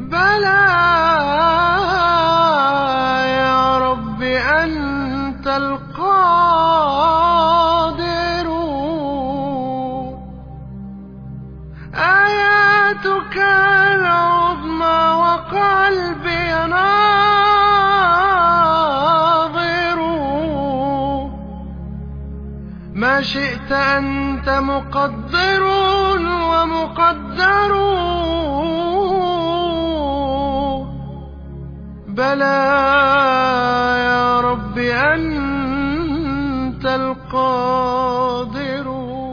بلى يا رب أنت القادر، آياتك العظمى وقلبي ناظر، ما شئت أنت مقدر ومقدر، بلى يا رب أنت القادر.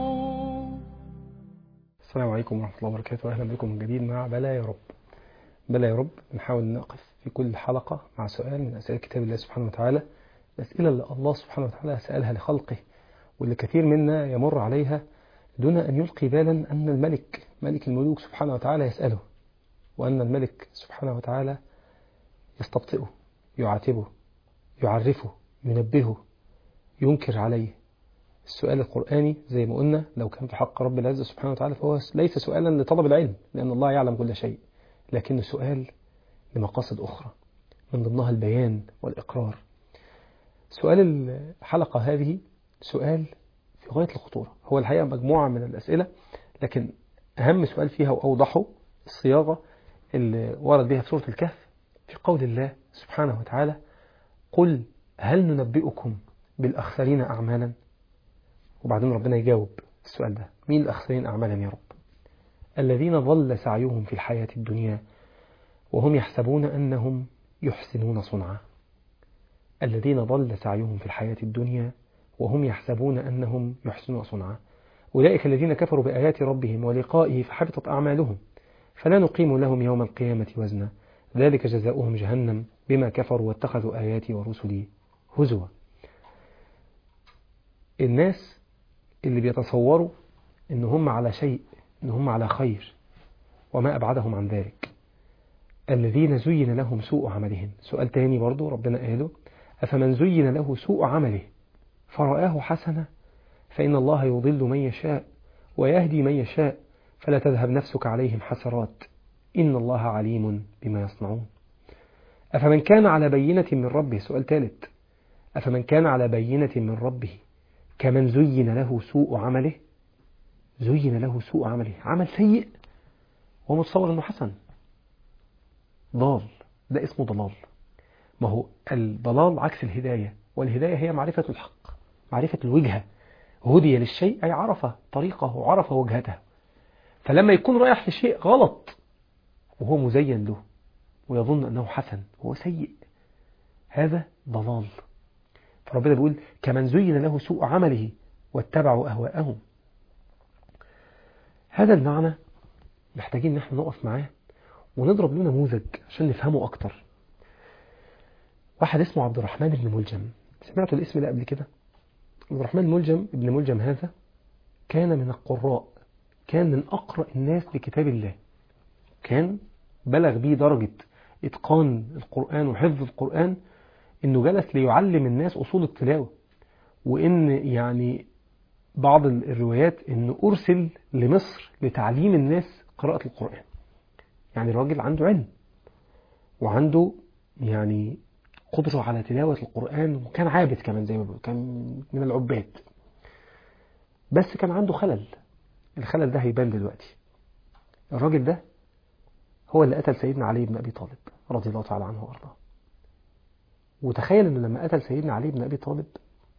السلام عليكم ورحمة الله وبركاته، أهلا بكم من جديد مع بلى يا رب. بلى يا رب بنحاول نقف في كل حلقة مع سؤال من أسئلة كتاب الله سبحانه وتعالى، الأسئلة اللي الله سبحانه وتعالى سألها لخلقه واللي كثير منا يمر عليها دون أن يلقي بالا أن الملك ملك الملوك سبحانه وتعالى يسأله، وأن الملك سبحانه وتعالى يستبطئه، يعاتبه، يعرفه، ينبهه، ينكر عليه. السؤال القرآني زي ما قلنا لو كان في حق رب العزة سبحانه وتعالى فهو ليس سؤالا لطلب العلم، لأن الله يعلم كل شيء، لكنه سؤال لمقاصد أخرى من ضمنها البيان والإقرار. سؤال الحلقة هذه سؤال في غاية الخطورة، هو الحقيقة مجموعة من الأسئلة، لكن أهم سؤال فيها وأوضحه الصياغة اللي ورد بها في سورة الكهف في قول الله سبحانه وتعالى: قل هل ننبئكم بالأخسرين أعمالا؟ وبعدين ربنا يجاوب السؤال ده، مين الأخسرين أعمالا يا رب؟ الذين ضل سعيهم في الحياة الدنيا وهم يحسبون أنهم يحسنون صنعا. الذين ضل سعيهم في الحياة الدنيا وهم يحسبون أنهم يحسنون صنعا أولئك الذين كفروا بآيات ربهم ولقائه فحبطت أعمالهم فلا نقيم لهم يوم القيامة وزنا ذلك جزاؤهم جهنم بما كفروا واتخذوا آياتي ورسلي هزوا. الناس اللي بيتصوروا إن هم على شيء، إن هم على خير، وما أبعدهم عن ذلك. الذين زين لهم سوء عملهم. سؤال تاني برضو ربنا قاله: أفمن زين له سوء عمله فرآه حسنة فإن الله يضل من يشاء ويهدي من يشاء فلا تذهب نفسك عليهم حسرات إن الله عليم بما يصنعون. أفمن كان على بينة من ربه. سؤال ثالث: أفمن كان على بينة من ربه كمن زين له سوء عمله. زين له سوء عمله، عمل سيء وهو متصور أنه حسن. ضال، ده اسمه ضلال. ما هو الضلال عكس الهداية، والهداية هي معرفة الحق، معرفة الوجهة. هدي للشيء أي عرف طريقه وعرف وجهته، فلما يكون رايح في شيء غلط وهو مزين له ويظن أنه حسن وهو سيء، هذا ضلال. فربنا بيقول كمن زين له سوء عمله واتبعوا أهواءهم. هذا المعنى محتاجين نحن نقف معاه ونضرب له نموذج عشان نفهمه أكتر. واحد اسمه عبد الرحمن بن ملجم، سمعتوا الاسم ده قبل كده؟ عبد الرحمن بن ملجم هذا كان من القراء، كان من أقرأ الناس لكتاب الله، كان بلغ به درجة إتقان القرآن وحفظ القرآن إنه جلس ليعلم الناس أصول التلاوة، وإن يعني بعض الروايات إنه أرسل لمصر لتعليم الناس قراءة القرآن. يعني الراجل عنده علم وعنده يعني قدرة على تلاوة القرآن، وكان عابد كمان زي ما بيقول، كان من العباد، بس كان عنده خلل. الخلل ده هيبان دلوقتي. الراجل ده هو اللي قتل سيدنا علي بن أبي طالب رضي الله تعالى عنه وأرضاه. وتخيل أنه لما قتل سيدنا علي بن أبي طالب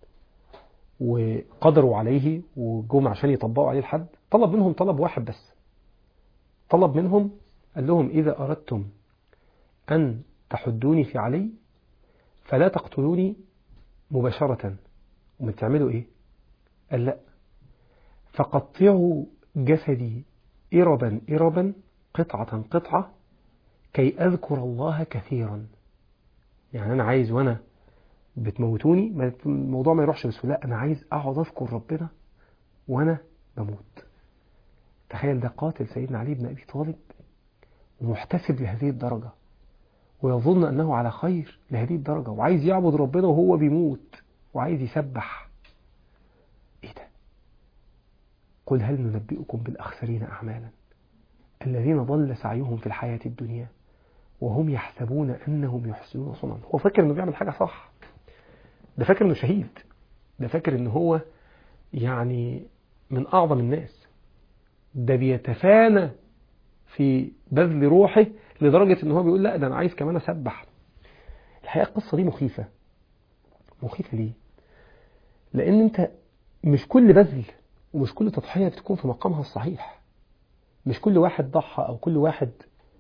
وقدروا عليه وجم عشان يطبقوا عليه الحد، طلب منهم طلب واحد بس. طلب منهم، قال لهم: إذا أردتم أن تحدوني في علي فلا تقتلوني مباشرة. وما تعملوا إيه؟ قال: لا، فقطعوا جسدي إربا إربا قطعة قطعة كي أذكر الله كثيرا. يعني أنا عايز وأنا بتموتوني الموضوع ما يروحش بس، لا، أنا عايز أقعد أذكر ربنا وأنا بموت. تخيل، ده قاتل سيدنا علي بن أبي طالب ومحتسب لهذه الدرجة، ويظن أنه على خير لهذه الدرجة، وعايز يعبد ربنا وهو بيموت وعايز يسبح. إيه ده؟ قل هل ننبئكم بالأخسرين أعمالا الذين ضل سعيهم في الحياة الدنيا وهم يحسبون أنهم يحسنون صنعا. هو فاكر أنه بيعمل حاجة صح، ده فاكر أنه شهيد، ده فاكر أنه هو يعني من أعظم الناس، ده بيتفانى في بذل روحه لدرجة أنه هو بيقول لا ده أنا عايز كمان أسبح. الحقيقة القصة دي مخيفة. مخيفة ليه؟ لأن أنت مش كل بذل ومش كل تضحية بتكون في مقامها الصحيح. مش كل واحد ضحى أو كل واحد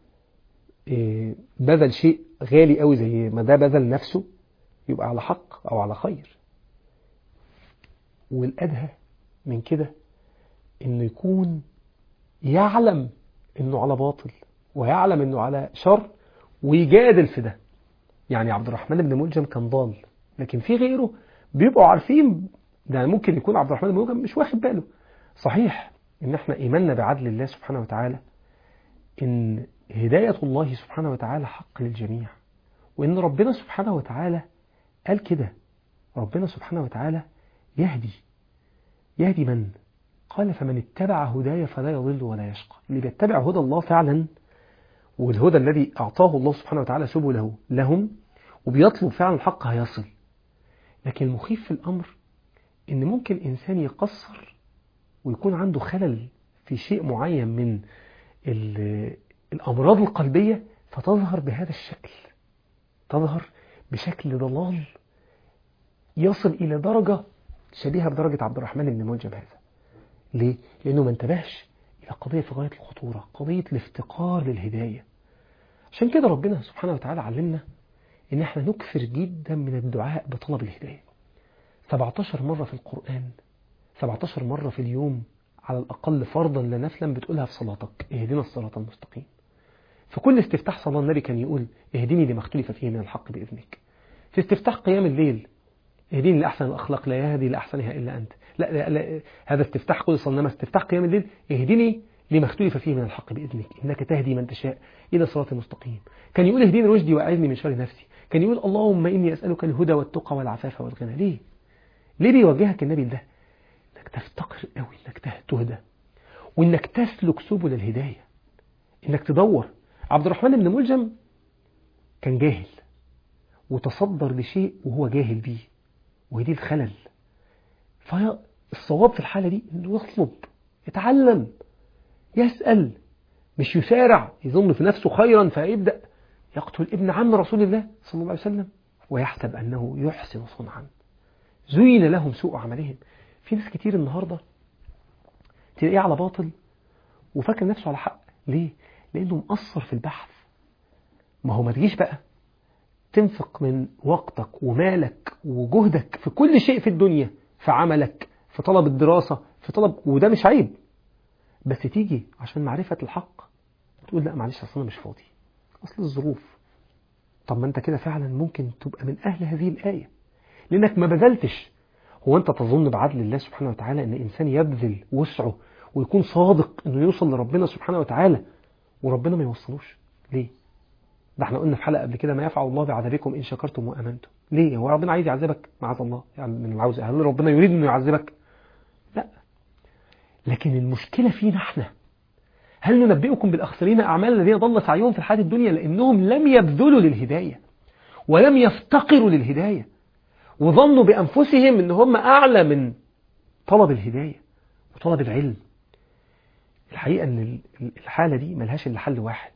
بذل شيء غالي قوي زي ما ده بذل نفسه يبقى على حق أو على خير. والأدهى من كده إنه يكون يعلم إنه على باطل ويعلم إنه على شر ويجادل في ده. يعني عبد الرحمن بن ملجم كان ضال، لكن في غيره بيبقوا عارفين ده. ممكن يكون عبد الرحمن بن ملجم مش واخد باله. صحيح إن احنا إيماننا بعدل الله سبحانه وتعالى، إن هداية الله سبحانه وتعالى حق للجميع، وإن ربنا سبحانه وتعالى قال كده. ربنا سبحانه وتعالى يهدي من؟ قال فمن اتبع هداي فلا يضل ولا يشقى. اللي بيتبع هدى الله فعلا، والهدى الذي أعطاه الله سبحانه وتعالى سبله لهم، وبيطلب فعلا الحق هيصل. لكن المخيف في الأمر إن ممكن إنسان يقصر ويكون عنده خلل في شيء معين من الأمراض القلبية، فتظهر بهذا الشكل، تظهر بشكل ضلال يصل إلى درجة شبيهة بدرجة عبد الرحمن بن ملجم هذا. ليه؟ لأنه ما انتبهش إلى قضية في غاية الخطورة، قضية الافتقار للهداية. عشان كده ربنا سبحانه وتعالى علمنا إن احنا نكثر جدا من الدعاء بطلب الهداية. 17 مرة في القرآن، 17 مرة في اليوم على الأقل فرضا لا نفلا بتقولها في صلاتك: اهدنا الصراط المستقيم. في كل استفتاح صلاة النبي كان يقول: اهدني لما اختلف فيه من الحق بإذنك. في استفتاح قيام الليل: اهدني لأحسن الأخلاق لا يهدي لأحسنها إلا أنت. لا هذا استفتاح كل صلاة. إنما استفتاح قيام الليل: اهدني لما اختلف فيه من الحق بإذنك إنك تهدي من تشاء إلى صراط المستقيم. كان يقول: اهدني رشدي وأعذني من شر نفسي. كان يقول: اللهم إني أسألك الهدى والتقى والعفاف والغنى. ليه بيوجهك النبي ده؟ إنك تفتقر قوي، إنك تهدى، وإنك تسلك سبل الهداية، إنك تدور. عبد الرحمن بن ملجم كان جاهل وتصدر لشيء وهو جاهل بيه، وهي الخلل. فالصواب في الحالة دي إنه يطلب، يتعلم، يسأل، مش يسارع يظن في نفسه خيرا فيبدأ يقتل ابن عم رسول الله صلى الله عليه وسلم ويحسب أنه يحسن صنعا. زين لهم سوء عملهم. في ناس كتير النهاردة تلاقيه على باطل وفاكر نفسه على حق. ليه؟ لأنه مقصر في البحث. ما هو ما تجيش بقى تنفق من وقتك ومالك وجهدك في كل شيء في الدنيا، في عملك، في طلب الدراسة، في طلب، وده مش عيب، بس تيجي عشان معرفة الحق تقول لا معلش أصلا مش فاضي، أصل الظروف. طب ما أنت كده فعلا ممكن تبقى من أهل هذه الآية، لأنك ما بذلتش. هو أنت تظن بعدل الله سبحانه وتعالى أن إنسان يبذل وسعه ويكون صادق أنه يوصل لربنا سبحانه وتعالى وربنا ما يوصلوش؟ ليه؟ ده احنا قلنا في حلقة قبل كده: ما يفعل الله بعذابكم إن شكرتم وأمنتم. ليه؟ هو ربنا عايز يعذبك؟ معاذ الله يعني من العوز. هل ربنا يريد أنه يعذبك؟ لا. لكن المشكلة فينا احنا. هل ننبئكم بالأخسرين أعمال الذين ضل سعيهم في الحياة الدنيا؟ لأنهم لم يبذلوا للهداية ولم يفتقروا للهداية، وظنوا بأنفسهم أن هم أعلى من طلب الهداية وطلب العلم. الحقيقة أن الحالة دي ملهاش إلا حل واحد: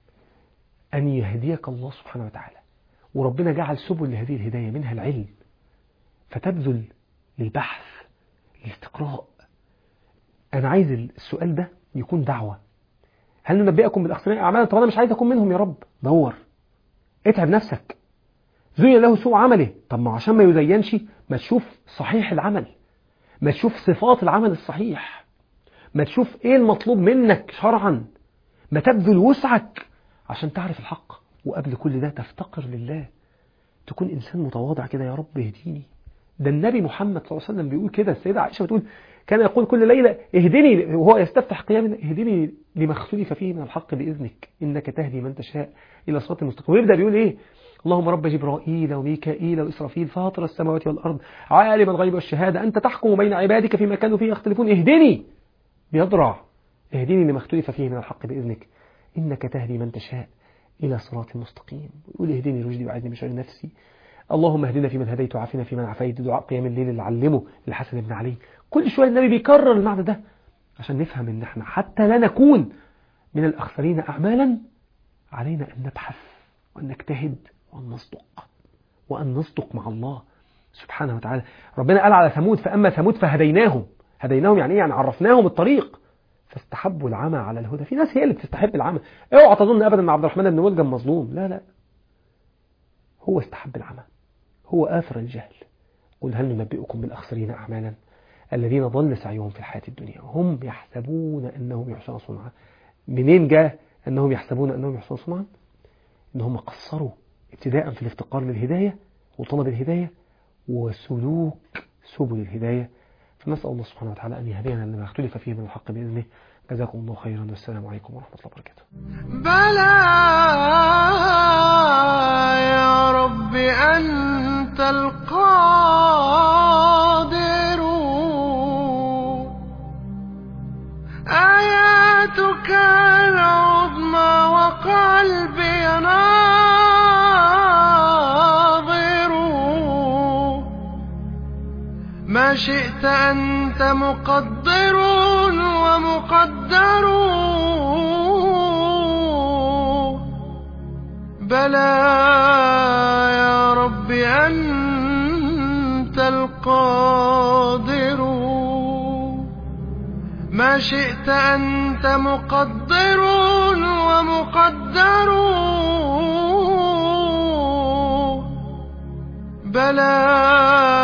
أن يهديك الله سبحانه وتعالى. وربنا جعل سبل لهذه الهداية منها العلم، فتبذل للبحث، للاستقراء. أنا عايز السؤال ده يكون دعوة: هل ننبئكم بالأخسرين أعمالا؟ طب أنا مش عايز أكون منهم يا رب. دور، اتعب نفسك. زين له سوء عمله. طب ما عشان ما يزينش ما تشوف صحيح العمل، ما تشوف صفات العمل الصحيح، ما تشوف ايه المطلوب منك شرعا، ما تبذل وسعك عشان تعرف الحق. وقبل كل ده تفتقر لله، تكون إنسان متواضع كده: يا رب اهديني. ده النبي محمد صلى الله عليه وسلم بيقول كده. السيدة عائشة بتقول: كان يقول كل ليلة: اهدني، وهو يستفتح قياما: اهدني لما اختلف فيه من الحق بإذنك إنك تهدي من تشاء إلى صراط المستقيم. ويبدأ بيقول إيه؟ اللهم رب جبرائيل وميكائيل وإسرافيل فاطر السماوات والأرض عالم الغيب والشهادة أنت تحكم بين عبادك فيما كانوا فيه يختلفون اهدني. بيضرع: اهدني لما اختلف فيه من الحق بإذنك إنك تهدي من تشاء إلى صراط مستقيم، ويقول اهدني رشدي وأعذني من شر نفسي. اللهم اهدنا فيمن هديت وعافنا فيمن عافيت. دعاء قيام الليل اللي علمه الحسن بن علي. كل شوية النبي بيكرر المعنى ده عشان نفهم ان احنا حتى لا نكون من الأخسرين أعمالا علينا أن نبحث وأن نجتهد وأن نصدق مع الله سبحانه وتعالى. ربنا قال على ثمود: فأما ثمود فهديناهم يعني إيه؟ يعني عرفناهم الطريق فاستحبوا العمى على الهدى. في ناس هي اللي بتستحب العمى. اوعى تظن أبدا أن عبد الرحمن بن ملجم مظلوم، لا، هو استحب العمى، هو آثر الجهل. قل هل ننبئكم بالأخسرين أعمالا الذين ضل سعيهم في الحياة الدنيا هم يحسبون أنهم يحسنون صنعا. منين جاء أنهم يحسبون أنهم يحسنون صنعا؟ أنهم قصروا ابتداء في الافتقار للهداية وطلب الهداية وسلوك سبل الهداية. فنسأل الله سبحانه وتعالى أن يهدينا لما اختلف فيه من الحق بإذنه. جزاكم الله خيرا، والسلام عليكم ورحمة الله وبركاته. بلى يا رب أنت القادر، آياتك العظمى وقلبي ناظر، ما شئت أنت مقدر ومقدر. بلى يا رب أنت القادر، ما شئت أنت مقدر ومقدر. بلى